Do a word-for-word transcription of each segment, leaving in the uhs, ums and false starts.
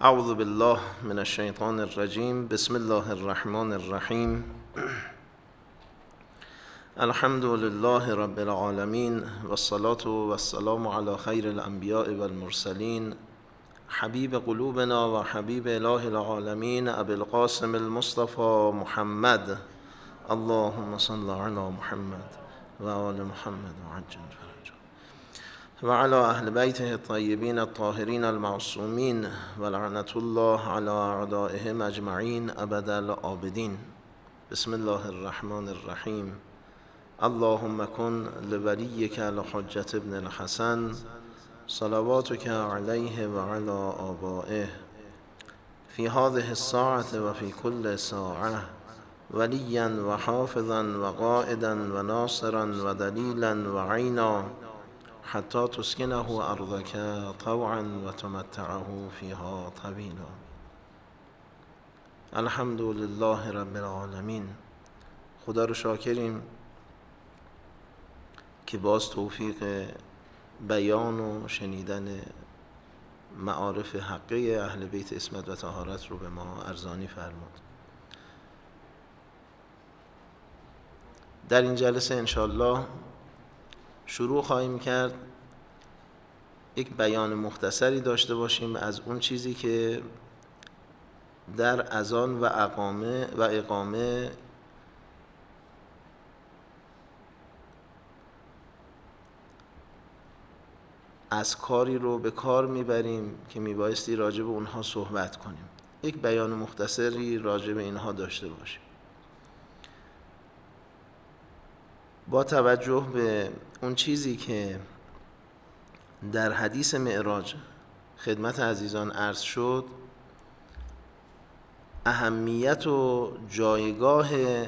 اعوذ بالله من الشیطان الرجیم. بسم الله الرحمن الرحیم. الحمد لله رب العالمین والصلاة والسلام علی خیر الانبیاء والمرسلین حبیب قلوبنا و حبیب اله العالمین ابی القاسم المصطفى محمد. اللهم صل علی محمد و آل محمد و عجل فرجه و علی اهل بیته الطیبین الطاهرین المعصومین و لعنت الله علی اعدائهم اجمعین ابد الآبدین. بسم الله الرحمن الرحیم. اللهم کن لولیک الحجة ابن الحسن صلواتک علیه و علی آبائه فی هذه الساعة و فی کل ساعة ولیا و حافظا و قائدا و ناصرا و دلیلا و عینا حتی تسکنه ارضک طوعا و تمتعه فیها طویلا. الحمد لله رب العالمین. خدا رو شاکریم که باز توفیق بیان و شنیدن معارف حقه اهل بیت عصمت و طهارت رو به ما ارزانی فرمود. در این جلسه انشاءالله شروع خواهیم کرد یک بیان مختصری داشته باشیم از اون چیزی که در اذان و اقامه و اقامه از کاری رو به کار میبریم که میبایستی راجع به اونها صحبت کنیم. یک بیان مختصری راجع به اینها داشته باشیم با توجه به اون چیزی که در حدیث معراج خدمت عزیزان عرض شد. اهمیت و جایگاه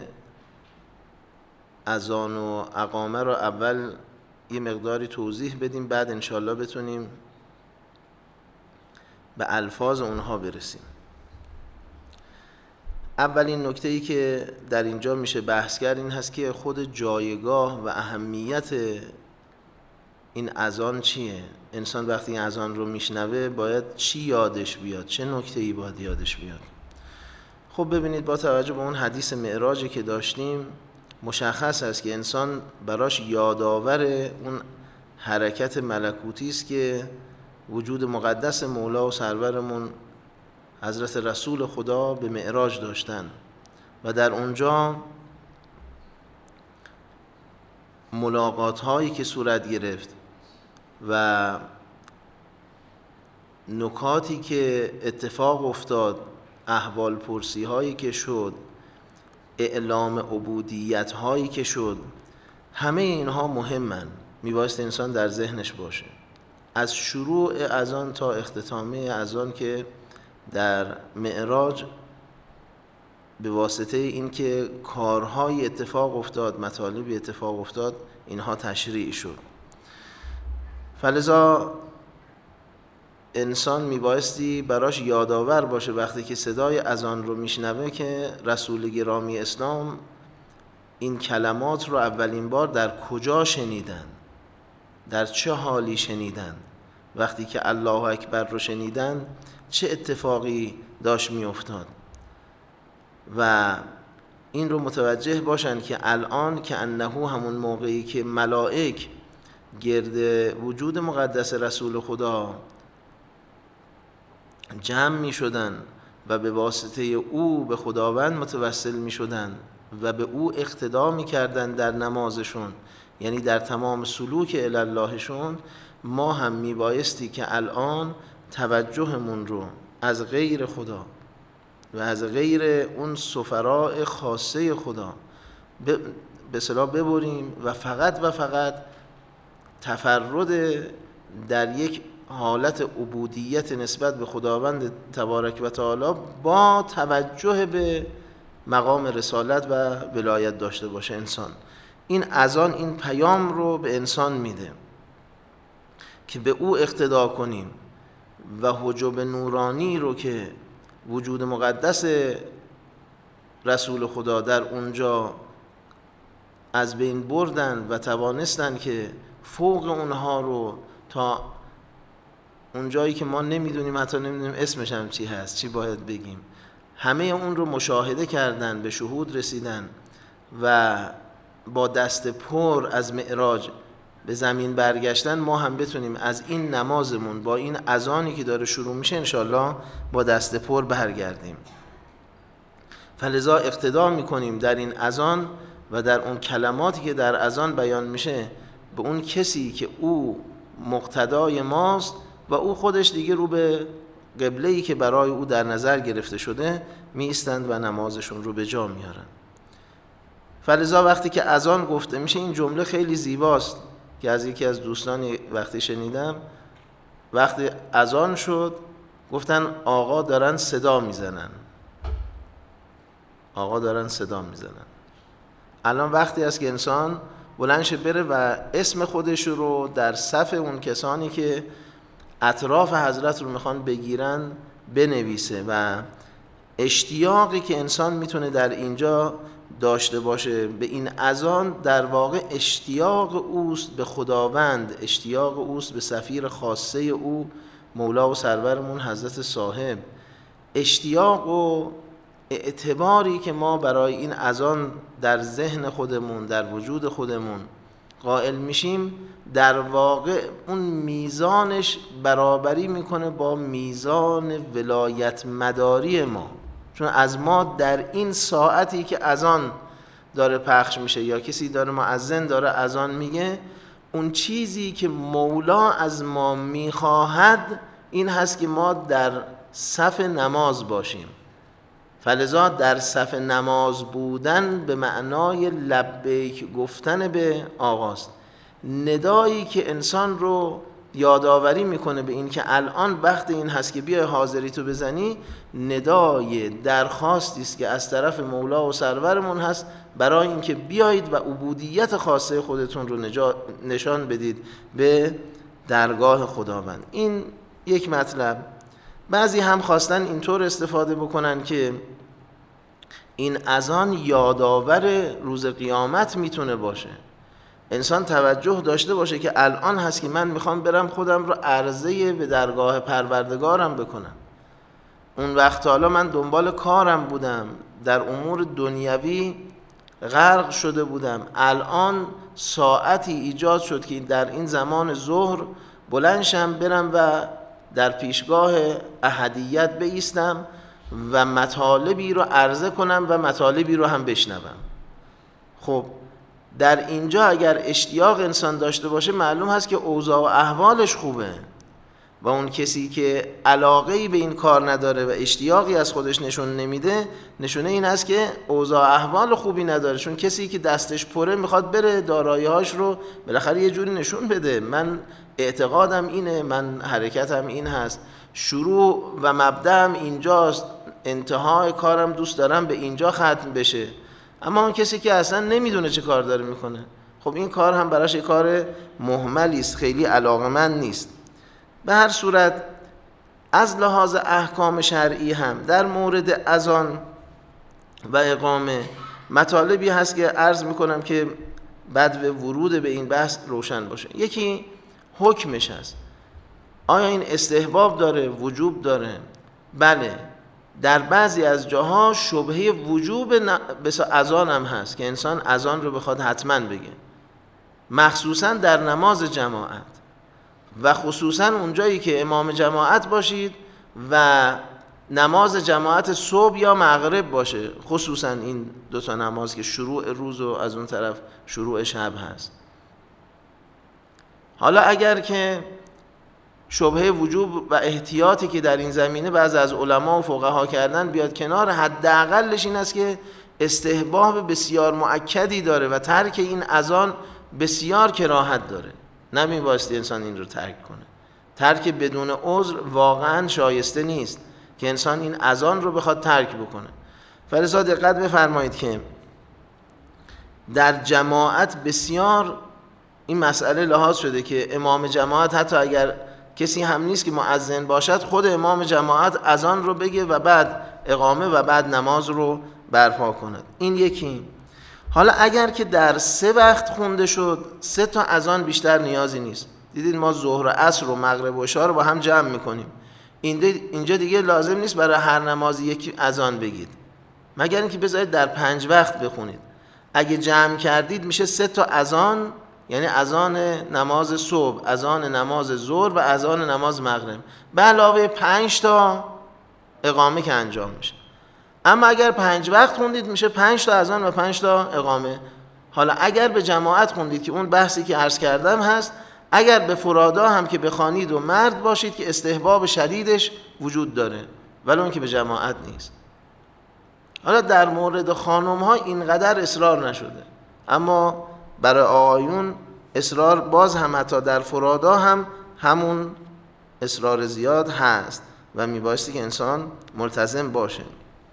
اذان و اقامه رو اول یه مقداری توضیح بدیم، بعد انشالله بتونیم به الفاظ اونها برسیم. اولین نکته‌ای که در اینجا میشه بحث کرد این هست که خود جایگاه و اهمیت این اذان چیه؟ انسان وقتی این اذان رو میشنوه باید چی یادش بیاد؟ چه نکته‌ای باید یادش بیاد؟ خب ببینید، با توجه به اون حدیث معراجی که داشتیم مشخص است که انسان براش یادآور اون حرکت ملکوتی است که وجود مقدس مولا و سرورمون حضرت رسول خدا به معراج داشتن و در اونجا ملاقات هایی که صورت گرفت و نکاتی که اتفاق افتاد، احوال پرسی هایی که شد، اعلام عبودیت هایی که شد، همه اینها مهمن، میبایست انسان در ذهنش باشه. از شروع اذان تا اختتامه اذان که در معراج به واسطه این که کارهای اتفاق افتاد، مطالبی اتفاق افتاد، اینها تشریع شد. فلذا انسان میبایستی براش یادآور باشه وقتی که صدای اذان رو میشنوه که رسول گرامی اسلام این کلمات رو اولین بار در کجا شنیدن، در چه حالی شنیدن، وقتی که الله اکبر رو شنیدن چه اتفاقی داشت میافتاد و این رو متوجه باشن که الان که انه همون موقعی که ملائک گرد وجود مقدس رسول خدا جمع می شدن و به واسطه او به خداوند متوسل می شدن و به او اقتدا می کردن در نمازشون، یعنی در تمام سلوک الی اللهشون، ما هم می بایستی که الان توجهمون رو از غیر خدا و از غیر اون سفراء خاصه خدا به اصطلاح ببریم و فقط و فقط تفرد در یک حالت عبودیت نسبت به خداوند تبارک و تعالی با توجه به مقام رسالت و ولایت داشته باشه انسان. این اذان این پیام رو به انسان میده که به او اقتدا کنیم و حجب نورانی رو که وجود مقدس رسول خدا در اونجا از بین بردن و توانستن که فوق اونها رو تا اون جایی که ما نمیدونیم، حتی نمیدونیم اسمش هم چی هست، چی باید بگیم، همه اون رو مشاهده کردن، به شهود رسیدن و با دست پر از معراج به زمین برگشتن، ما هم بتونیم از این نمازمون با این اذانی که داره شروع میشه انشالله با دست پر برگردیم. فلذا اقتدا میکنیم در این اذان و در اون کلماتی که در اذان بیان میشه به اون کسی که او مقتدای ماست و او خودش دیگه رو به قبله‌ای که برای او در نظر گرفته شده می ایستند و نمازشون رو به جا میارن. فلذا وقتی که اذان گفته میشه، این جمله خیلی زیباست که از یکی از دوستان وقتی شنیدم، وقتی اذان شد گفتن آقا دارن صدا میزنن، آقا دارن صدا میزنن. الان وقتی است که انسان بلند شه بره و اسم خودش رو در صف اون کسانی که اطراف حضرت رو میخوان بگیرن بنویسه و اشتیاقی که انسان میتونه در اینجا داشته باشه به این اذان، در واقع اشتیاق اوست به خداوند، اشتیاق اوست به سفیر خاصه او مولا و سرورمون حضرت صاحب. اشتیاق و اعتباری که ما برای این اذان در ذهن خودمون، در وجود خودمون قائل میشیم، در واقع اون میزانش برابری میکنه با میزان ولایت مداری ما. چون از ما در این ساعتی که اذان داره پخش میشه یا کسی داره مؤذن داره اذان میگه، اون چیزی که مولا از ما میخواهد این هست که ما در صف نماز باشیم. فلذا در صف نماز بودن به معنای لبیک گفتن به آقاست، ندایی که انسان رو یادآوری میکنه به این که الان وقت این هست که بیای حاضری تو بزنی، ندای درخواستی است که از طرف مولا و سرورمون هست برای اینکه بیایید و عبودیت خاصه خودتون رو نشان بدید به درگاه خداوند. این یک مطلب. بعضی هم خواستن اینطور استفاده بکنن که این اذان یادآور روز قیامت میتونه باشه، انسان توجه داشته باشه که الان هست که من میخوام برم خودم رو عرضه به درگاه پروردگارم بکنم. اون وقت حالا من دنبال کارم بودم، در امور دنیوی غرق شده بودم، الان ساعتی ایجاد شد که در این زمان ظهر بلندشم برم و در پیشگاه احدیت بایستم و مطالبی رو عرضه کنم و مطالبی رو هم بشنوم. خب در اینجا اگر اشتیاق انسان داشته باشه، معلوم هست که اوضاع و احوالش خوبه، و اون کسی که علاقه‌ای به این کار نداره و اشتیاقی از خودش نشون نمیده، نشونه این است که اوضاع احوال خوبی نداره. چون کسی که دستش پره میخواد بره دارایی‌هاش رو بالاخره یه جوری نشون بده، من اعتقادم اینه، من حرکتم این هست، شروع و مبدأم اینجاست، انتهای کارم دوست دارم به اینجا ختم بشه. اما اون کسی که اصلا نمیدونه چه کار داره میکنه، خب این کار هم براش کار مهملی است، خیلی علاقمند نیست. به هر صورت از لحاظ احکام شرعی هم در مورد اذان و اقامه مطالبی هست که عرض میکنم که بعد به ورود به این بحث روشن باشه. یکی حکمش هست، آیا این استحباب داره، وجوب داره؟ بله، در بعضی از جاها شبهه وجوب بس اذان هم هست که انسان اذان رو بخواد حتما بگه، مخصوصا در نماز جماعت و خصوصا اونجایی که امام جماعت باشید و نماز جماعت صبح یا مغرب باشه، خصوصا این دو تا نماز که شروع روز و از اون طرف شروع شب هست. حالا اگر که شبهه وجوب و احتیاطی که در این زمینه بعض از علما و فقها کردن بیاد کنار، حداقلش این است که استحباب بسیار مؤکدی داره و ترک این اذان بسیار کراهت داره، نمیبایستی انسان این رو ترک کنه. ترک بدون عذر واقعا شایسته نیست که انسان این اذان رو بخواد ترک بکنه. فلذا دقت بفرمایید که در جماعت بسیار این مسئله لحاظ شده که امام جماعت حتی اگر کسی هم نیست که مؤذن باشد، خود امام جماعت اذان رو بگه و بعد اقامه و بعد نماز رو برپا کند. این یکی. حالا اگر که در سه وقت خونده شد، سه تا اذان بیشتر نیازی نیست. دیدید ما ظهر و عصر و مغرب و عشا رو با هم جمع میکنیم. اینجا دیگه لازم نیست برای هر نماز یکی اذان بگید، مگر اینکه بذارید در پنج وقت بخونید. اگه جمع کردید میشه سه تا اذان، یعنی اذان نماز صبح، اذان نماز ظهر و اذان نماز مغرب، به علاوه پنج تا اقامه که انجام میشه. اما اگر پنج وقت خوندید میشه پنج تا اذان و پنج تا اقامه. حالا اگر به جماعت خوندید که اون بحثی که عرض کردم هست، اگر به فرادا هم که بخوانید و مرد باشید که استحباب شدیدش وجود داره، ولی اون که به جماعت نیست. حالا در مورد خانم ها اینقدر اصرار نشده، اما برای آقایون اصرار باز هم حتی در فرادا هم همون اصرار زیاد هست و میبایستی که انسان ملتزم باشه.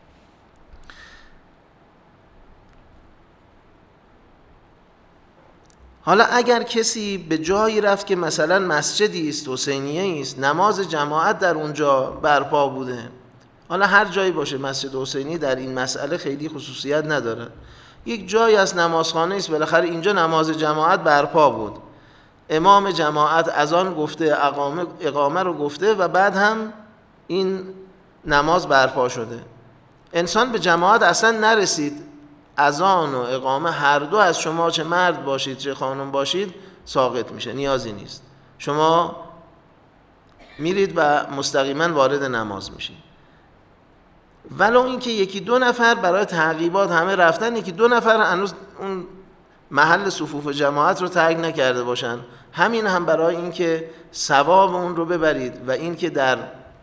حالا اگر کسی به جایی رفت که مثلا مسجدی است، حسینیه است، نماز جماعت در اونجا برپا بوده، حالا هر جایی باشه، مسجد حسینی در این مسئله خیلی خصوصیت نداره، یک جایی از نمازخانه است، بالاخره اینجا نماز جماعت برپا بود، امام جماعت اذان گفته، اقامه اقامه رو گفته و بعد هم این نماز برپا شده، انسان به جماعت اصلا نرسید، اذان و اقامه هر دو از شما چه مرد باشید چه خانم باشید ساقط میشه، نیازی نیست، شما میرید و مستقیما وارد نماز میشید. ولو اینکه یکی دو نفر برای تعقیبات همه رفتن، یکی دو نفر هنوز اون محل صفوف جماعت رو ترک نکرده باشن، همین هم برای اینکه ثواب اون رو ببرید و اینکه در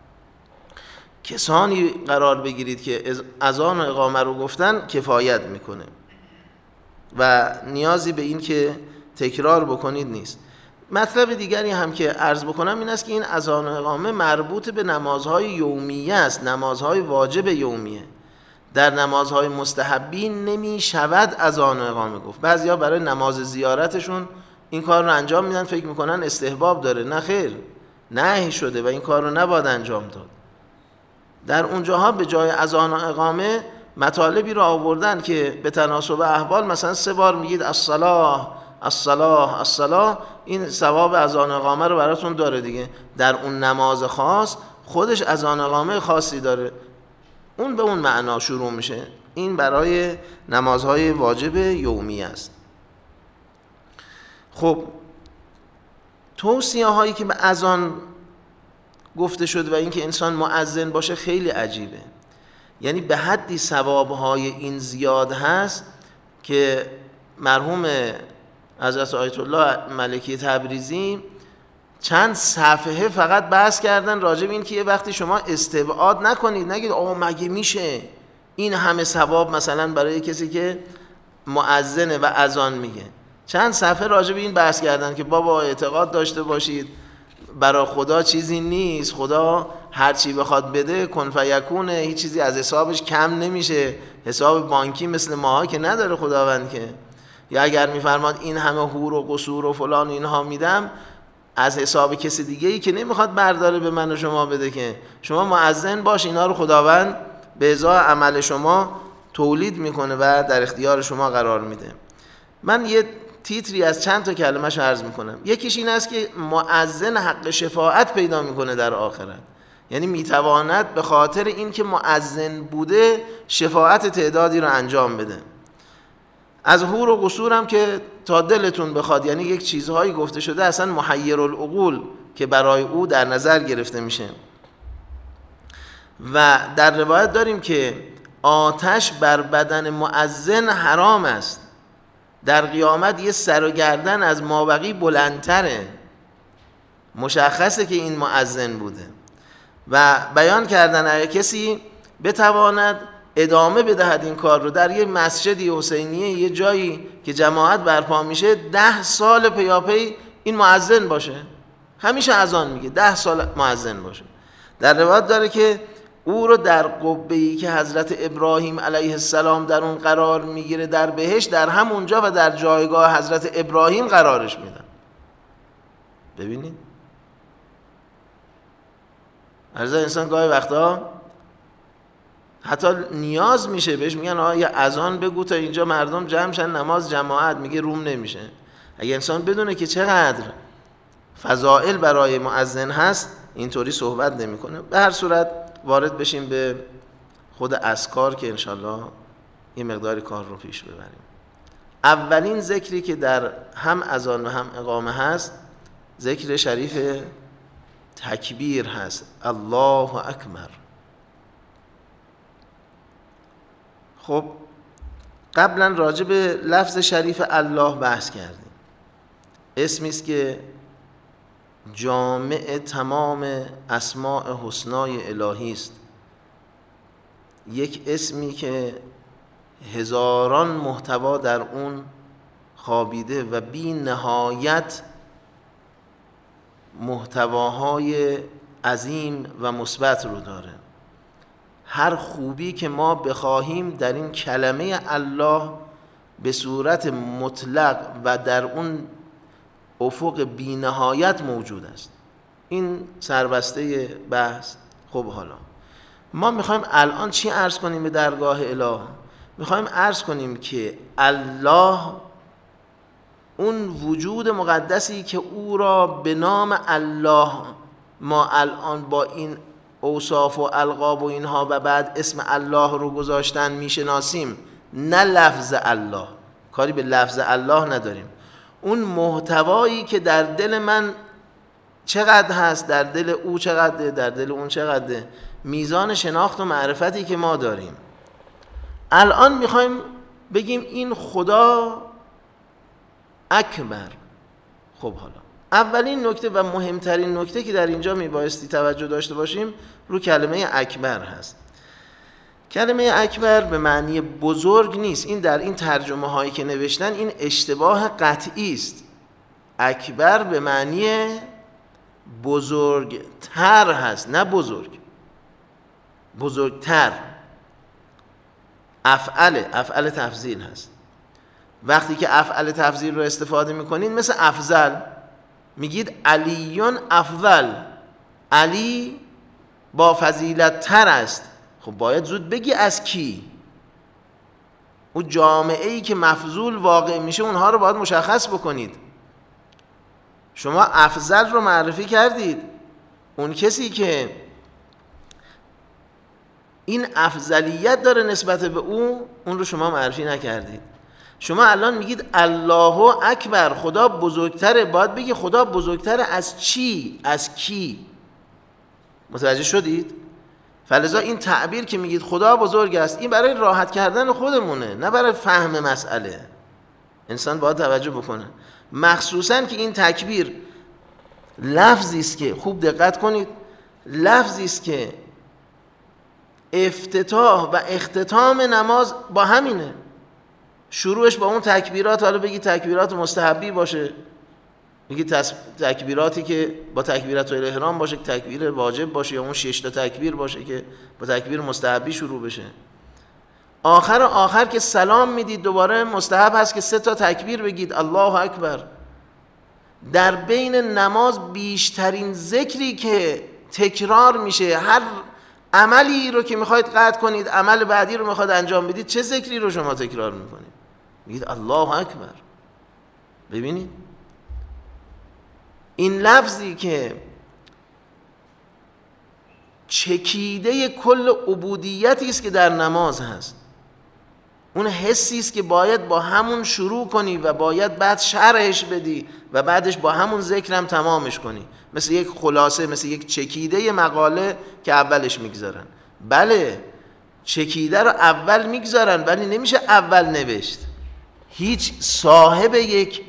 کسانی قرار بگیرید که اذان و اقامه رو گفتن کفایت میکنه و نیازی به این که تکرار بکنید نیست. مطلب دیگری هم که عرض بکنم این است که این اذان و اقامه مربوط به نمازهای یومیه است، نمازهای واجب یومیه. در نمازهای مستحبی نمی شود اذان و اقامه گفت. بعضیا برای نماز زیارتشون این کار رو انجام میدن، فکر میکنن استحباب داره، نه خیر، نهی شده و این کار رو نباید انجام داد. در اونجاها به جای اذان و اقامه مطالبی رو آوردن که به تناسب احوال، مثلا سه بار میگید الصلاة الصلاة الصلاة، این ثواب اذان و اقامه رو براتون داره دیگه. در اون نماز خاص خودش اذان و اقامه خاصی داره، اون به اون معنا شروع میشه. این برای نمازهای واجب یومی است. خب توصیه هایی که به اذان گفته شد و اینکه انسان مؤذن باشه خیلی عجیبه، یعنی به حدی ثوابهای این زیاد هست که مرحوم حضرت آیت الله ملکی تبریزی چند صفحه فقط بحث کردن راجع به این که یه وقتی شما استبعاد نکنید، نگید آقا مگه میشه این همه ثواب مثلا برای کسی که مؤذنه و اذان میگه. چند صفحه راجع به این بحث کردن که بابا اعتقاد داشته باشید برای خدا چیزی نیست، خدا هر چی بخواد بده کن فیکونه، هیچ چیزی از حسابش کم نمیشه، حساب بانکی مثل ماها که نداره خداوند که. یا اگر میفرماد این همه حور و قصور و فلان اینها میدم از حساب کسی دیگه ای که نمیخواد برداره به من و شما بده، که شما مؤذن باش، اینا رو خداوند به ازای عمل شما تولید میکنه و در اختیار شما قرار میده. من یه تیتری از چند تا کلمه‌اش عرض میکنم. یکیش این است که مؤذن حق شفاعت پیدا میکنه در آخرت، یعنی میتواند به خاطر این که مؤذن بوده شفاعت تعدادی رو انجام بده. از حور و قصور هم که تا دلتون بخواد، یعنی یک چیزهایی گفته شده اصلا محیر العقول که برای او در نظر گرفته میشه. و در روایت داریم که آتش بر بدن مؤذن حرام است، در قیامت یه سر و گردن از مابقی بلندتره، مشخصه که این مؤذن بوده. و بیان کردن اگه کسی بتواند ادامه بدهد این کار رو در یه مسجدی حسینیه، یه جایی که جماعت برپا میشه، ده سال پیاپی این مؤذن باشه، همیشه اذان میگه، ده سال مؤذن باشه. در روایت داره که او رو در قبه‌ای که حضرت ابراهیم علیه السلام در اون قرار میگیره در بهشت، در همونجا و در جایگاه حضرت ابراهیم قرارش میدن. ببینید عرض انسان گاهی وقتا حتی نیاز میشه بهش میگن آقا یه اذان بگو تا اینجا مردم جمع شن نماز جماعت، میگه روم نمیشه. اگه انسان بدونه که چقدر فضائل برای مؤذن هست اینطوری صحبت نمیکنه. به هر صورت وارد بشیم به خود اذکار که انشالله یه مقداری کار رو پیش ببریم. اولین ذکری که در هم اذان و هم اقامه هست ذکر شریف تکبیر هست، الله اکبر. خب قبلا راجع به لفظ شریف الله بحث کردیم. اسمی است که جامع تمام اسماء حسنای الهی است، یک اسمی که هزاران محتوا در اون خوابیده و بی نهایت محتواهای عظیم و مثبت رو داره. هر خوبی که ما بخواهیم در این کلمه الله به صورت مطلق و در اون افق بی نهایت موجود است. این سربسته بحث. خب حالا ما میخوایم الان چی عرض کنیم به درگاه اله؟ میخوایم عرض کنیم که الله اون وجود مقدسی که او را به نام الله ما الان با این اوصاف و القاب و اینها و بعد اسم الله رو گذاشتن میشناسیم، نه لفظ الله، کاری به لفظ الله نداریم. اون محتوایی که در دل من چقدر هست، در دل او چقدره، در دل اون چقدره، میزان شناخت و معرفتی که ما داریم. الان میخوایم بگیم این خدا اکبر. خب حالا اولین نکته و مهمترین نکته که در اینجا میبایستی توجه داشته باشیم رو کلمه اکبر هست. کلمه اکبر به معنی بزرگ نیست. این در این ترجمه هایی که نوشتن این اشتباه قطعی است. اکبر به معنی بزرگتر هست، نه بزرگ، بزرگتر. افعل افعل تفضیل هست. وقتی که افعل تفضیل رو استفاده میکنین مثل افضل، میگید علیون افضل، علی با فضیلت تر است. خب باید زود بگی از کی. اون جامعه ای که مفضول واقع میشه اونها رو باید مشخص بکنید. شما افضل رو معرفی کردید، اون کسی که این افضلیت داره نسبت به او اون رو شما معرفی نکردید. شما الان میگید الله اکبر، خدا بزرگتره، باید بگی خدا بزرگتره از چی، از کی. متوجه شدید؟ فلذا این تعبیر که میگید خدا بزرگ است، این برای راحت کردن خودمونه، نه برای فهم مسئله. انسان باید توجه بکنه، مخصوصا که این تکبیر لفظی است که، خوب دقت کنید، لفظی است که افتتاح و اختتام نماز با همینه. شروعش با اون تکبیرات، حالا بگی تکبیرات مستحبی باشه، بگی تکبیراتی که با تکبیرات الاحرام باشه که تکبیر واجب باشه، یا اون شش تا تکبیر باشه که با تکبیر مستحبی شروع بشه. آخر آخر که سلام میدید دوباره مستحب هست که سه تا تکبیر بگید الله اکبر. در بین نماز بیشترین ذکری که تکرار میشه، هر عملی رو که میخواید قطع کنید، عمل بعدی رو میخواید انجام بدید، چه ذکری رو شما تکرار میکنید؟ میگید الله اکبر. ببینید این لفظی که چکیده کل عبودیتی است که در نماز هست، اون حسی است که باید با همون شروع کنی و باید بعد شرحش بدی و بعدش با همون ذکرم تمامش کنی، مثل یک خلاصه، مثل یک چکیده مقاله که اولش میگذارن. بله چکیده رو اول میگذارن، ولی نمیشه اول نوشت. هیچ صاحب یک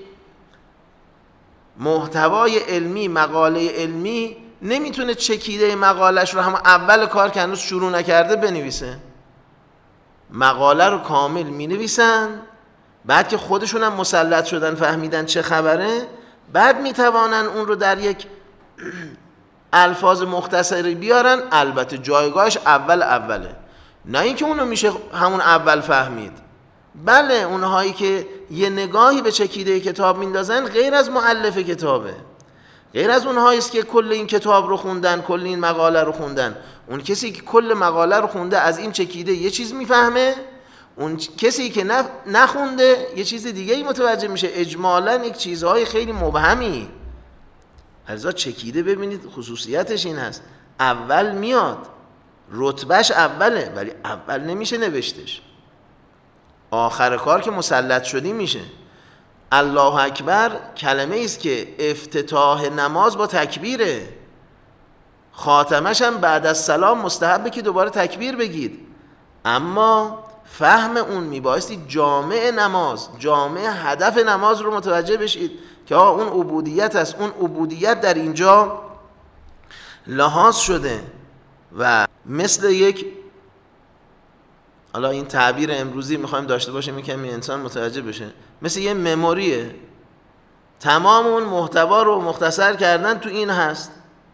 محتوای علمی، مقاله علمی، نمیتونه چکیده مقالش رو هم اول کار که هنوز شروع نکرده بنویسه. مقاله رو کامل مینویسن، بعد که خودشون هم مسلط شدن فهمیدن چه خبره، بعد میتوانن اون رو در یک الفاظ مختصری بیارن. البته جایگاهش اول اوله، نه اینکه اونو میشه همون اول فهمید. بله اونهایی که یه نگاهی به چکیده کتاب میندازن غیر از مؤلف کتابه، غیر از اونهایی است که کل این کتاب رو خوندن، کل این مقاله رو خوندن. اون کسی که کل مقاله رو خونده از این چکیده یه چیز میفهمه، اون کسی که نخونده یه چیز دیگه ای متوجه میشه. اجمالاً یک چیزهای خیلی مبهمی. علیرضا چکیده ببینید خصوصیتش این هست، اول میاد، رتبهش اوله، ولی اول نمیشه نوشتش، آخر کار که مسلط شدی میشه. الله اکبر کلمه ایست که افتتاح نماز با تکبیره، خاتمش هم بعد از سلام مستحبه که دوباره تکبیر بگید، اما فهم اون میبایستی جامع نماز، جامع هدف نماز رو متوجه بشید که آه اون عبودیت است، اون عبودیت در اینجا لحاظ شده و مثل یک، حالا این تعبیر امروزی میخوایم داشته باشیم که می انسان متوجه بشه، مثل یه مموریه، تمام اون محتوا رو مختصر کردن تو این هست.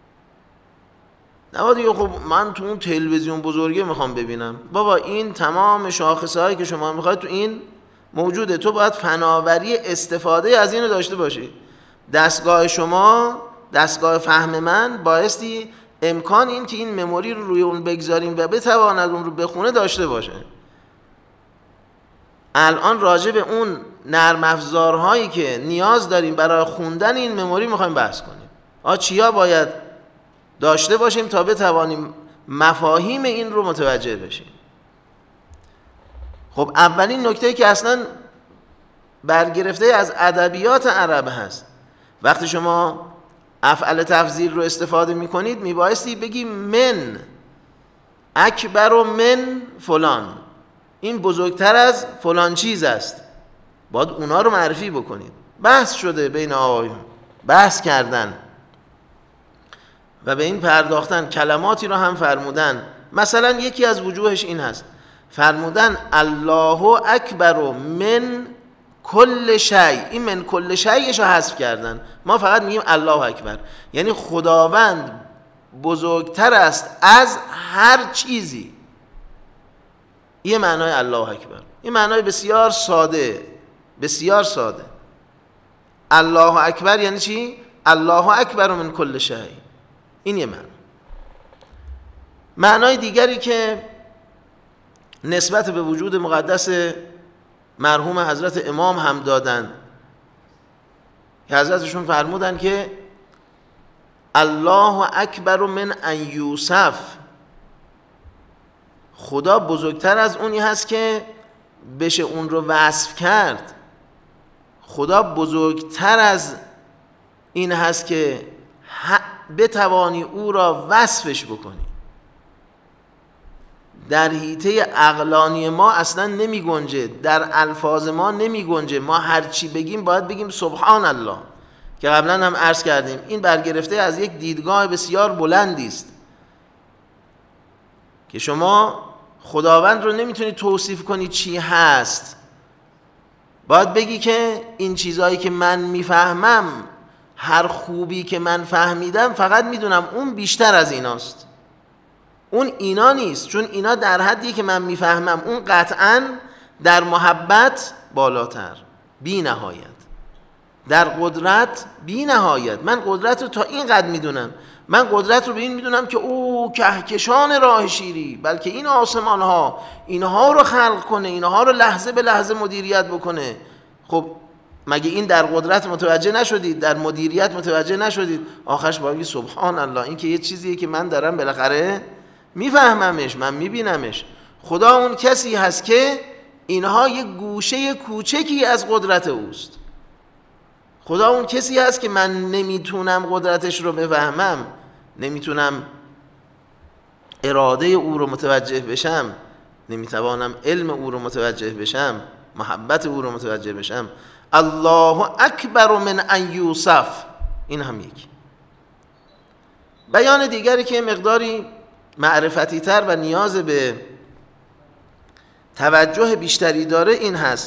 نه دیگه خب من تو اون تلویزیون بزرگه میخوام ببینم، بابا این تمام شاخصهایی که شما میخواید تو این موجوده، تو باید فناوری استفاده از این رو داشته باشی. دستگاه شما، دستگاه فهم من بایستی امکان این که این مموری رو روی اون بگذاریم و بتواند اون رو بخونه داشته باشه. الان راجع به اون نرم افزارهایی که نیاز داریم برای خوندن این مموری میخوایم بحث کنیم. آ چیا باید داشته باشیم تا بتوانیم مفاهیم این رو متوجه بشیم. خب اولین نکته که اصلا برگرفته از ادبیات عرب هست، وقتی شما افعل تفضیل رو استفاده میکنید میبایستی بگی من اکبر و من فلان، این بزرگتر از فلان چیز است، باید اونا رو معرفی بکنید. بحث شده بین آقایون، بحث کردن و به این پرداختن، کلماتی رو هم فرمودن. مثلا یکی از وجوهش این هست، فرمودن الله اکبر و من کل شی، این من کل شیش رو حذف کردن، ما فقط میگیم الله اکبر، یعنی خداوند بزرگتر است از هر چیزی. این معنای الله اکبر، این معنای بسیار ساده، بسیار ساده. الله اکبر یعنی چی؟ الله اکبر من کل شی، این یه معنی. معنای دیگری که نسبت به وجود مقدس مرحوم حضرت امام هم دادن که حضرتشون فرمودن که الله اکبر من ان یوصف، خدا بزرگتر از اونی هست که بشه اون رو وصف کرد، خدا بزرگتر از این هست که بتوانی او را وصفش بکنی. در حیطه عقلانی ما اصلا نمی گنجه، در الفاظ ما نمی گنجه. ما هر چی بگیم باید بگیم سبحان الله، که قبلا هم عرض کردیم این برگرفته از یک دیدگاه بسیار بلندی است که شما خداوند رو نمیتونی توصیف کنی چی هست، باید بگی که این چیزهایی که من میفهمم، هر خوبی که من فهمیدم فقط میدونم اون بیشتر از ایناست، اون اینا نیست، چون اینا در حدی که من میفهمم، اون قطعاً در محبت بالاتر، بی نهایت، در قدرت بی نهایت. من قدرت رو تا این قدر میدونم، من قدرت رو به این میدونم که او کهکشان راه شیری، بلکه این آسمان ها اینها رو خلق کنه، اینها رو لحظه به لحظه مدیریت بکنه. خب مگه این در قدرت متوجه نشدید، در مدیریت متوجه نشدید؟ آخرش باید بگید سبحان الله، این که یه چیزیه که من دارم بالاخره میفهممش، من میبینمش. خدا اون کسی هست که اینها یک گوشه کوچکی از قدرت اوست. خدا اون کسی هست که من نمیتونم قدرتش رو بفهمم، نمیتونم اراده او رو متوجه بشم، نمیتوانم علم او رو متوجه بشم، محبت او رو متوجه بشم. الله اکبر من ان یوصف، این هم یک بیان دیگری که مقداری معرفتی تر و نیاز به توجه بیشتری داره این هست.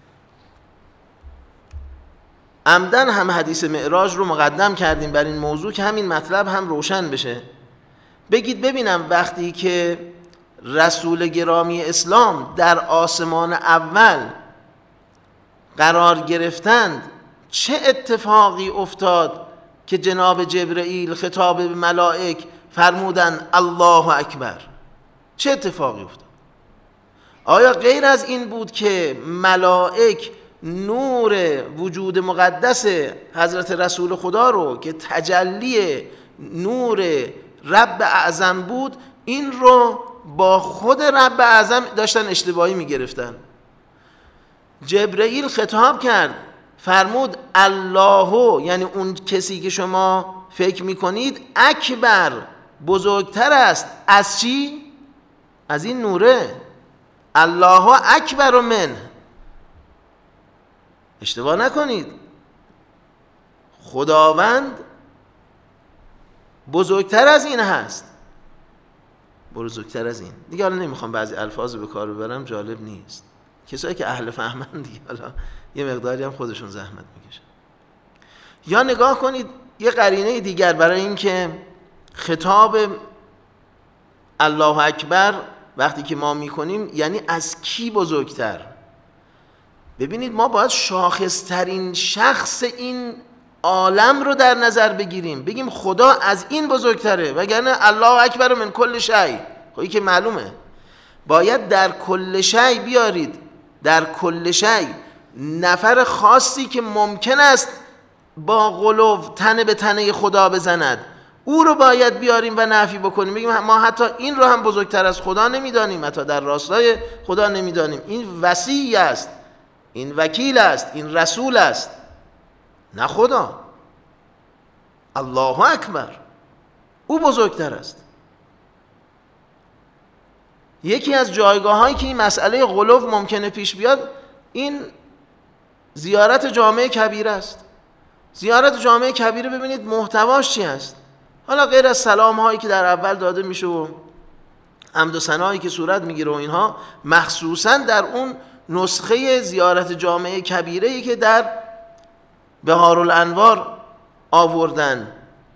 عمدن هم حدیث معراج رو مقدم کردیم بر این موضوع که همین مطلب هم روشن بشه. بگید ببینم وقتی که رسول گرامی اسلام در آسمان اول قرار گرفتند چه اتفاقی افتاد که جناب جبرئیل خطاب به ملائک فرمودن الله اکبر؟ چه اتفاقی افتاد؟ آیا غیر از این بود که ملائک نور وجود مقدس حضرت رسول خدا رو که تجلی نور رب اعظم بود، این رو با خود رب اعظم داشتن اشتباهی میگرفتن. جبرئیل خطاب کرد، فرمود الله، یعنی اون کسی که شما فکر میکنید اکبر، بزرگتر است از چی؟ از این نوره. الله اکبر من، اشتباه نکنید، خداوند بزرگتر از این هست، بزرگتر از این. دیگه حالا نمیخوام بعضی الفاظ به کار ببرم، جالب نیست. کسایی که اهل فهمن دیگه حالا یه مقداری هم خودشون زحمت میکشن. یا نگاه کنید یه قرینه دیگر برای این که خطاب الله اکبر وقتی که ما میکنیم یعنی از کی بزرگتر. ببینید ما باید شاخصترین شخص این عالم رو در نظر بگیریم، بگیم خدا از این بزرگتره، وگرنه الله اکبر من کل شیء. خب که معلومه باید در کل شیء بیارید، در کل شیء نفر خاصی که ممکن است با غلو تنه به تنه خدا بزند، او رو باید بیاریم و نفی بکنیم، بگیم ما حتی این رو هم بزرگتر از خدا نمیدانیم، حتی در راستای خدا نمیدانیم. این وصی است، این وکیل است، این رسول است، نه خدا. الله اکبر، او بزرگتر است. یکی از جایگاه هایی که این مسئله غلو ممکنه پیش بیاد این زیارت جامع کبیره است. زیارت جامع کبیره ببینید محتواش چی است. حالا غیر از سلام هایی که در اول داده میشه و حمد و ثنایی که صورت میگیره و اینها، مخصوصا در اون نسخه زیارت جامع کبیره‌ای که در بهارالانوار آوردن،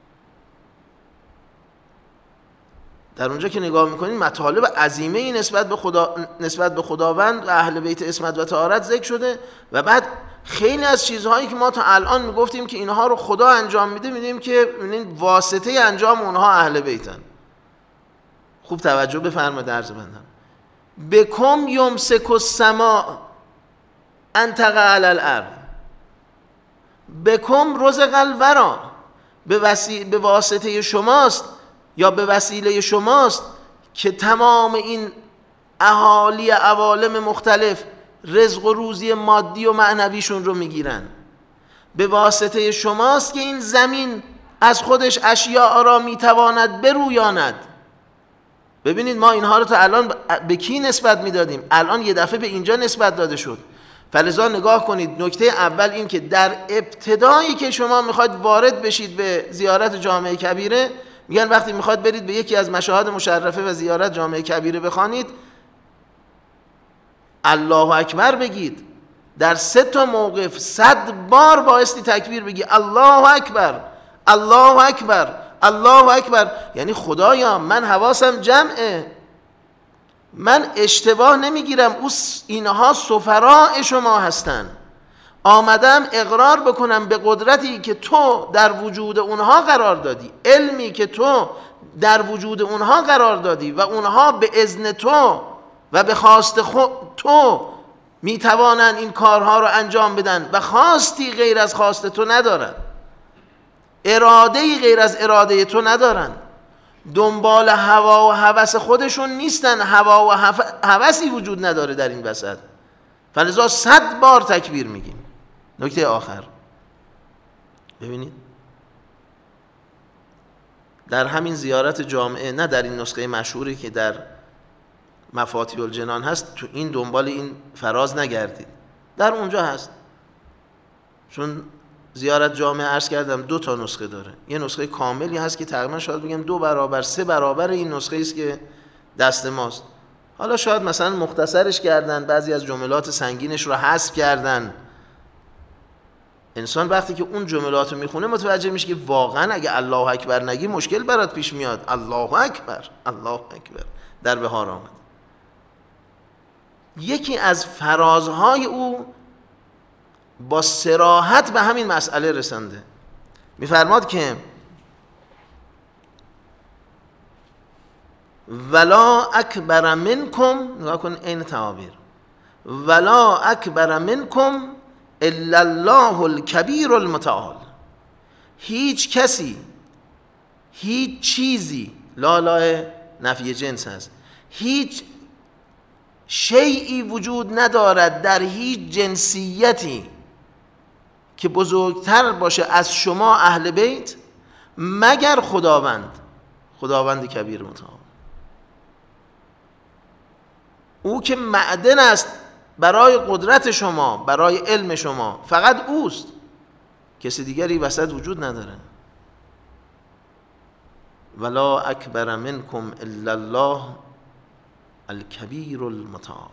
در اونجا که نگاه میکنین مطالب عظیمه ای نسبت به خدا، نسبت به خداوند و اهل بیت عصمت و طهارت ذکر شده، و بعد خیلی از چیزهایی که ما تا الان میگفتیم که اینها رو خدا انجام میده، میدیم که واسطه انجام اونها اهل بیتن. خوب توجه بفرمایید عرض بندم. بکم یمسک السماء ان تقع علی الارض، بکم رزق الورا، به وسیله، به واسطه شماست یا به وسیله شماست که تمام این اهالی عوالم مختلف رزق و روزی مادی و معنویشون رو میگیرن. به واسطه شماست که این زمین از خودش اشیاء را میتواند برویاند. ببینید ما اینها رو تا الان به کی نسبت میدادیم؟ الان یه دفعه به اینجا نسبت داده شد. فلذا نگاه کنید، نکته اول این که در ابتدایی که شما میخواید وارد بشید به زیارت جامع کبیره، میگن وقتی میخواید برید به یکی از مشاهد مشرفه و زیارت جامع کبیره بخوانید، الله اکبر بگید. در سه تا موقف صد بار بایستی تکبیر بگی الله اکبر، الله اکبر، الله اکبر. یعنی خدایا من حواسم جمعه، من اشتباه نمیگیرم، او اینها سفراء شما هستن، آمدم اقرار بکنم به قدرتی که تو در وجود اونها قرار دادی، علمی که تو در وجود اونها قرار دادی و اونها به اذن تو و به خواست تو میتوانن این کارها رو انجام بدن و خواستی غیر از خواست تو ندارن، اراده‌ای غیر از اراده تو ندارن، دنبال هوا و هوس خودشون نیستن، هوا و هوسی وجود نداره در این وسط. فلذا صد بار تکبیر میگیم. نکته آخر ببینید، در همین زیارت جامعه، نه در این نسخه مشهوری که در مفاتیح الجنان هست، تو این دنبال این فراز نگردید، در اونجا هست. چون زیارت جامعه عرض کردم دو تا نسخه داره، یه نسخه کاملی هست که تقریبا شاید بگم دو برابر سه برابر این نسخه است که دست ماست. حالا شاید مثلا مختصرش کردن، بعضی از جملات سنگینش رو حذف کردن. انسان وقتی که اون جملات رو میخونه متوجه میشه که واقعا اگه الله اکبر نگی مشکل برات پیش میاد. الله اکبر، الله اکبر در بهار آمد. یکی از فرازهای او با صراحت به همین مسئله رسنده. میفرماد که ولا اکبر منکم، نگاه کن این تعابیر، ولا اکبر منکم الا الله الکبیر المتعال. هیچ کسی، هیچ چیزی، لا لا نفی جنس هست، هیچ شیئی وجود ندارد در هیچ جنسیتی که بزرگتر باشه از شما اهل بیت مگر خداوند، خداوند کبیر متعال. او که معدن است برای قدرت شما، برای علم شما، فقط اوست، کسی دیگری وسط وجود نداره. ولا اکبر منکم الا الله الکبیر المتعال.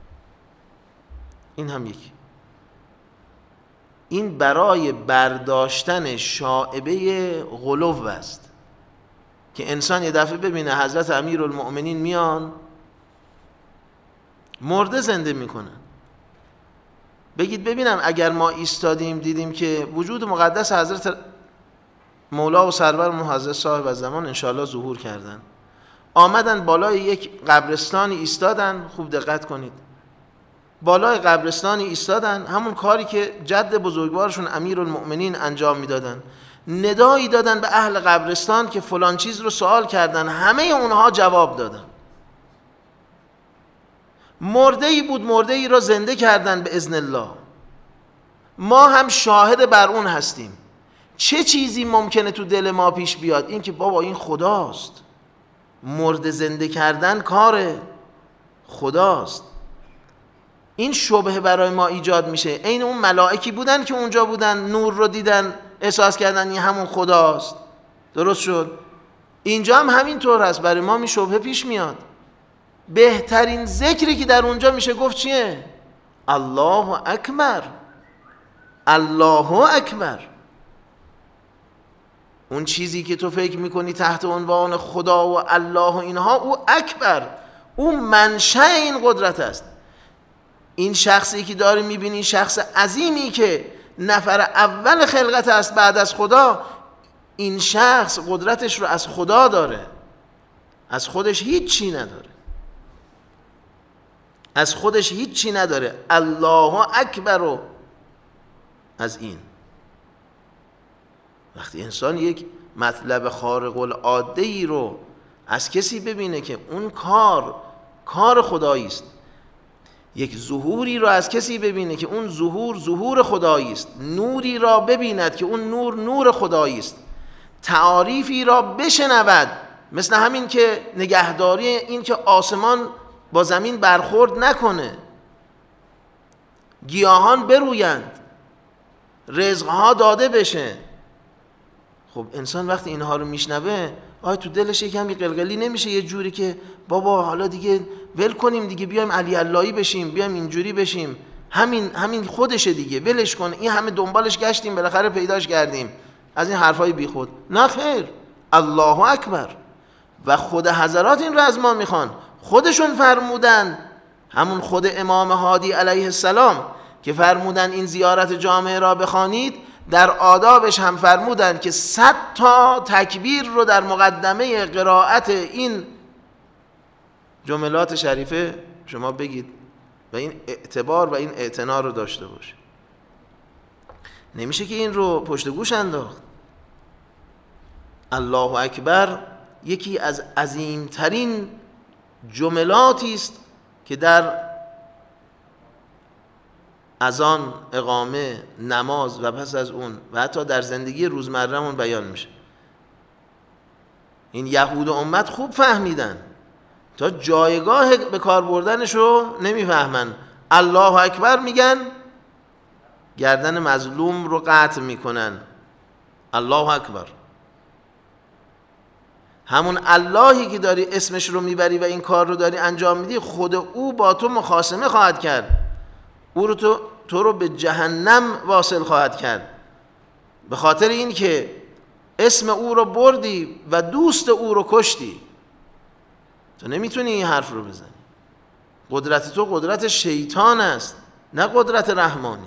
این هم یکی. این برای برداشتن شائبه غلو است که انسان یه دفعه ببینه حضرت امیرالمؤمنین میان مرده زنده میکنن. بگید ببینم اگر ما ایستادیم دیدیم که وجود مقدس حضرت مولا و سرور حضرت صاحب الزمان انشاءالله ظهور کردن، آمدن بالای یک قبرستانی ایستادن، خوب دقت کنید، بالای قبرستانی ایستادن، همون کاری که جد بزرگوارشون امیرالمؤمنین انجام میدادن، ندایی دادن به اهل قبرستان که فلان چیز رو سوال کردن، همه اونها جواب دادن. مرده ای بود، مرده ای را زنده کردن به اذن الله. ما هم شاهد بر اون هستیم. چه چیزی ممکنه تو دل ما پیش بیاد؟ این که بابا این خداست، مرده زنده کردن کار خداست. این شبهه برای ما ایجاد میشه. این اون ملائکی بودن که اونجا بودن، نور رو دیدن، احساس کردن این همون خداست. درست شد؟ اینجا هم همین طور هست، برای ما این شبهه پیش میاد. بهترین ذکری که در اونجا میشه گفت چیه؟ الله اکبر، الله اکبر. اون چیزی که تو فکر میکنی تحت عنوان خدا و الله و اینها، او اکبر، او منشأ این قدرت است. این شخصی که داری میبینی، شخص عظیمی که نفر اول خلقت است بعد از خدا، این شخص قدرتش رو از خدا داره، از خودش هیچ چی نداره، از خودش هیچ چی نداره. الله اکبر. و از این وقتی انسان یک مطلب خارق العاده ای رو از کسی ببینه که اون کار کار خدایی است، یک ظهوری رو از کسی ببینه که اون ظهور ظهور خدایی است، نوری را ببیند که اون نور نور خدایی است، تعاریفی را بشنود، مثل همین که نگهداری این که آسمان با زمین برخورد نکنه، گیاهان برویند، رزقها داده بشه. خب انسان وقتی اینها رو میشنوه، آیا تو دلش یکم قلقلی نمیشه یه جوری که بابا حالا دیگه ول کنیم دیگه، بیایم علی اللهی بشیم، بیایم اینجوری بشیم، همین همین خودشه دیگه، ولش کن، این همه دنبالش گشتیم بالاخره پیداش کردیم، از این حرفای بیخود. نه خیر، الله اکبر. و خود حضرات این رو از ما میخوان. خودشون فرمودن، همون خود امام هادی علیه السلام که فرمودن این زیارت جامعه را بخوانید، در آدابش هم فرمودن که صد تا تکبیر رو در مقدمه قرائت این جملات شریفه شما بگید و این اعتبار و این اعتنا رو داشته باشه. نمیشه که این رو پشت گوش انداخت. الله اکبر یکی از عظیمترین جملاتی است که در اذان، اقامه، نماز و پس از اون و حتی در زندگی روزمره‌مون بیان میشه. این یهود امت خوب فهمیدن، تا جایگاه به کار بردنش رو نمیفهمن. الله اکبر میگن، گردن مظلوم رو قطع میکنن. الله اکبر. همون اللهی که داری اسمش رو میبری و این کار رو داری انجام میدی، خود او با تو مخاصمه خواهد کرد، او رو تو, تو رو به جهنم واصل خواهد کرد، به خاطر این که اسم او رو بردی و دوست او رو کشتی. تو نمیتونی این حرف رو بزنی. قدرت تو قدرت شیطان است، نه قدرت رحمانی.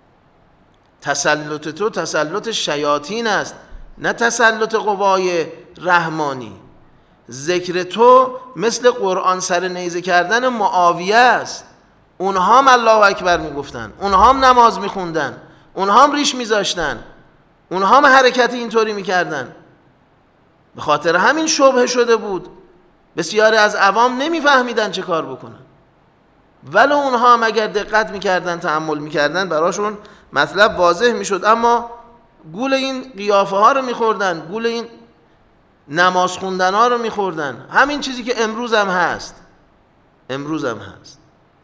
تسلط تو تسلط شیاطین است، نه تسلط قوای رحمانی. ذکر تو مثل قرآن سر نیزه کردن معاویه است. اونها هم الله اکبر میگفتن، اونها هم نماز میخوندن، اونها هم ریش میذاشتن، اونها هم حرکت اینطوری میکردن. به خاطر همین شبهه شده بود، بسیاری از عوام نمیفهمیدن چه کار بکنن، ولی اونها هم اگر دقت میکردن، تأمل میکردن، براشون مطلب واضح میشد. اما گول این قیافه ها رو میخوردن، گول این نماز خوندن ها رو میخوردن. همین چیزی که امروز هم هست، امروز هم هست.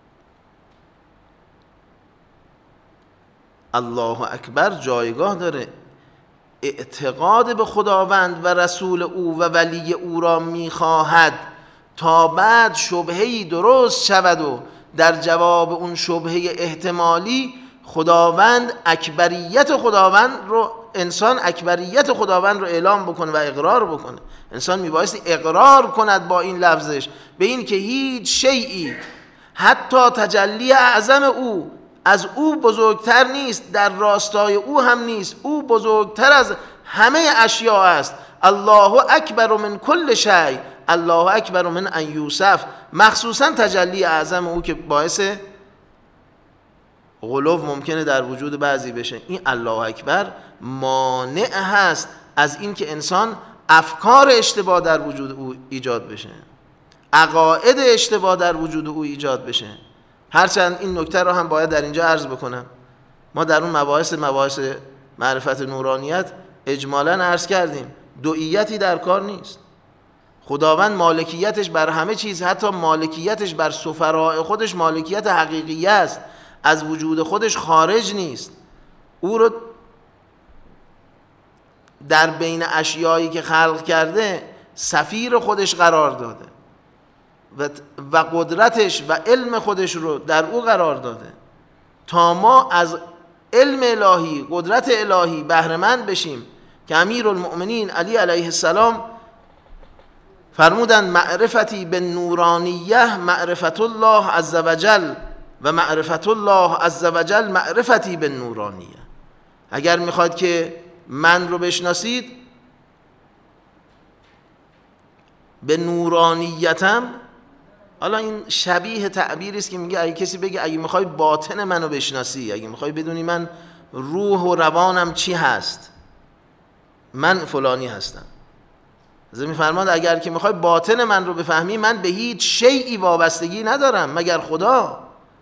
الله اکبر جایگاه داره. اعتقاد به خداوند و رسول او و ولی او را میخواهد تا بعد شبهه‌ای درست شود و در جواب اون شبهه احتمالی خداوند اکبریت خداوند رو، انسان اکبریت خداوند رو اعلام بکنه و اقرار بکنه. انسان میبایستی اقرار کند با این لفظش به این که هیچ شیئی حتی تجلی اعظم او از او بزرگتر نیست، در راستای او هم نیست، او بزرگتر از همه اشیاء است. الله اکبر من کل شیء، الله اکبر من ان یوصف. مخصوصا تجلی اعظم او که باعث غلو ممکنه در وجود بعضی بشه، این الله اکبر مانع هست از این که انسان افکار اشتباه در وجود او ایجاد بشه، عقاید اشتباه در وجود او ایجاد بشه. هرچند این نکته رو هم باید در اینجا عرض بکنم، ما در اون مباحث مباحث معرفت نورانیت اجمالاً عرض کردیم دوئیتی در کار نیست. خداوند مالکیتش بر همه چیز، حتی مالکیتش بر سفراء خودش مالکیت حقیقی است، از وجود خودش خارج نیست. او رو در بین اشیایی که خلق کرده سفیر خودش قرار داده و و قدرتش و علم خودش رو در او قرار داده تا ما از علم الهی، قدرت الهی بهره مند بشیم که امیرالمؤمنین علی علیه السلام فرمودند معرفتی به نورانیه معرفت الله عز وجل و معرفت الله عز وجل معرفتی به نورانیه. اگر میخواد که من رو بشناسید به نورانیتم، حالا این شبیه تعبیری است که میگه اگه کسی بگه اگه میخوای باطن منو بشناسی، اگه میخوای بدونی من روح و روانم چی هست، من فلانی هستم. از میفرماد اگر که میخوای باطن من رو بفهمی، من به هیچ شیئی وابستگی ندارم مگر خدا.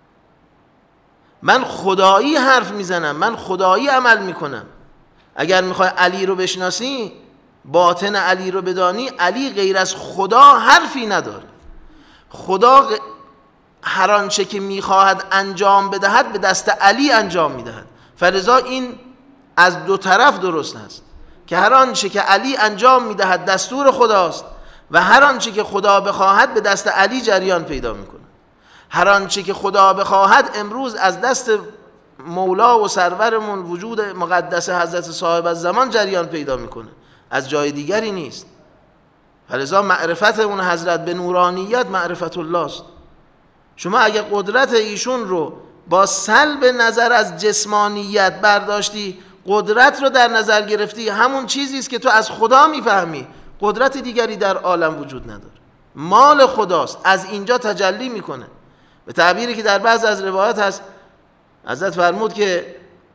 من خدایی حرف میزنم، من خدایی عمل میکنم. اگر میخوای علی رو بشناسی، باطن علی رو بدانی، علی غیر از خدا حرفی نداره. خدا هر آنچه که میخواهد انجام بدهد به دست علی انجام میدهد. فلذا این از دو طرف درست است که هر آنچه که علی انجام میدهد دستور خداست و هر آنچه که خدا بخواهد به دست علی جریان پیدا میکنه. هر آنچه که خدا بخواهد امروز از دست مولا و سرورمون وجود مقدس حضرت صاحب الزمان جریان پیدا میکنه، از جای دیگری نیست. فلذا معرفت اون حضرت به نورانیت معرفت الله است. شما اگه قدرت ایشون رو با سلب نظر از جسمانیت برداشتی، قدرت رو در نظر گرفتی، همون چیزی است که تو از خدا میفهمی، قدرت دیگری در عالم وجود نداره، مال خداست، از اینجا تجلی میکنه. به تعبیری که در بعض از روایات هست، حضرت فرمود که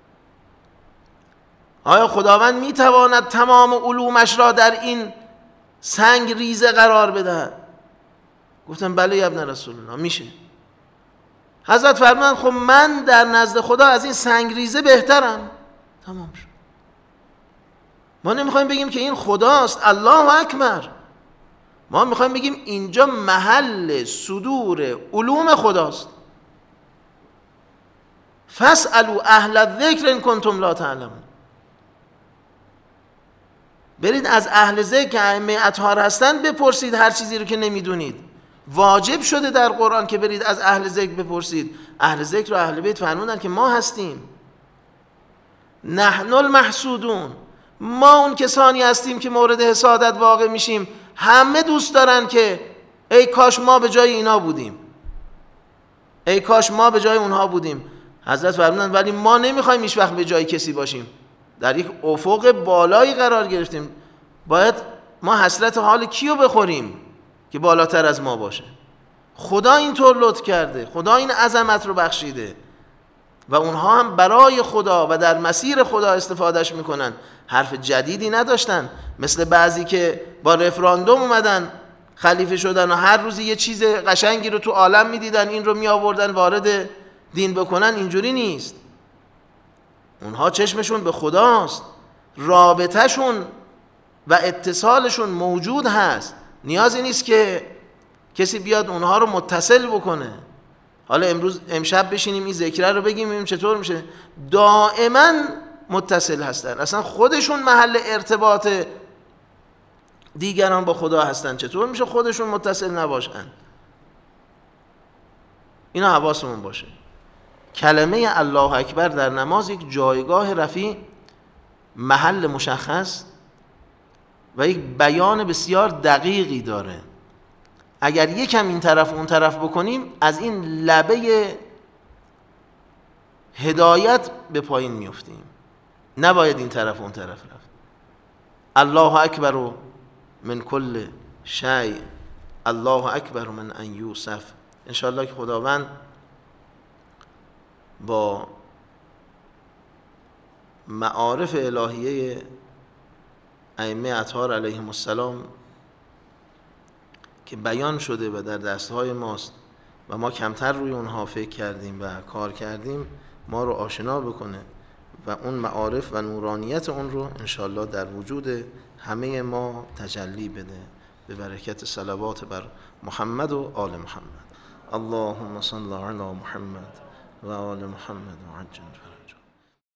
آیا خداوند میتواند تمام علومش را در این سنگ ریزه قرار بدهد؟ گفتم بله یا ابن رسول الله، میشه. حضرت فرمودند خب من در نزد خدا از این سنگ ریزه بهترم. تمام شد. ما نمیخوایم بگیم که این خداست، الله اکبر. ما میخوایم بگیم اینجا محل صدور علوم خداست. فاسألوا اهل الذکر ان کنتم لا تعلمون. برید از اهل ذکر که ائمه اطهار هستن بپرسید هر چیزی رو که نمیدونید. واجب شده در قرآن که برید از اهل ذکر بپرسید. اهل ذکر و اهل بیت فرمودن که ما هستیم، نحن المحسودون، ما اون کسانی هستیم که مورد حسادت واقع میشیم. همه دوست دارن که ای کاش ما به جای اینا بودیم، ای کاش ما به جای اونها بودیم. حضرت فرمودن ولی ما نمیخوایم هیچ وقت به جای کسی باشیم، در یک افق بالایی قرار گرفتیم. باید ما حسرت حال کیو بخوریم که بالاتر از ما باشه؟ خدا اینطور لطف کرده، خدا این عظمت رو بخشیده و اونها هم برای خدا و در مسیر خدا استفادهش میکنن. حرف جدیدی نداشتن، مثل بعضی که با رفراندوم اومدن خلیفه شدن و هر روزی یه چیز قشنگی رو تو عالم میدیدن، این رو می آوردن وارد دین بکنن. اینجوری نیست. اونها چشمشون به خداست، رابطهشون و اتصالشون موجود هست، نیازی نیست که کسی بیاد اونها رو متصل بکنه. حالا امروز امشب بشینیم این ذکر رو بگیم ببینیم چطور میشه. دائما متصل هستن، اصلا خودشون محل ارتباط دیگران با خدا هستن. چطور میشه خودشون متصل نباشن؟ اینا حواسمون باشه. کلمه الله اکبر در نماز یک جایگاه رفیع، محل مشخص و یک بیان بسیار دقیقی داره. اگر یکم این طرف اون طرف بکنیم از این لبه هدایت به پایین میفتیم. نباید این طرف اون طرف رفت. الله اکبر من کل شیء، الله اکبر من ان یوصف. انشاءالله که خداوند با معارف الهیه ائمه اطهار علیهم السلام که بیان شده و در دستهای ماست و ما کمتر روی اونها فکر کردیم و کار کردیم، ما رو آشنا بکنه و اون معارف و نورانیت اون رو انشاءالله در وجود همه ما تجلی بده به برکت صلوات بر محمد و آل محمد. اللهم صل علی محمد و آل محمد و عجل